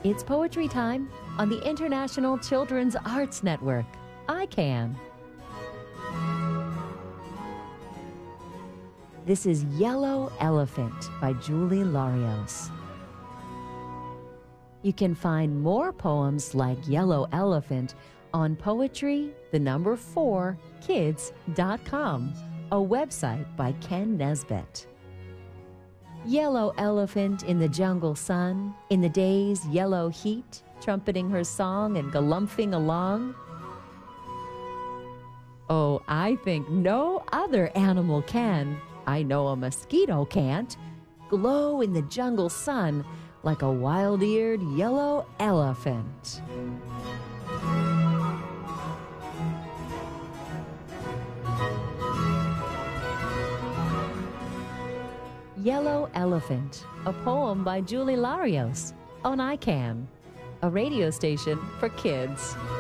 It's poetry time on the International Children's Arts Network, ICAN. This is Yellow Elephant by Julie Larios. You can find more poems like Yellow Elephant on poetry4kids.com, a website by Ken Nesbitt. Yellow elephant in the jungle sun, in the day's yellow heat, trumpeting her song and galumphing along. Oh, I think no other animal can, I know a mosquito can't, glow in the jungle sun like a wild-eared yellow elephant. Yellow Elephant, a poem by Julie Larios on ICAN, a radio station for kids.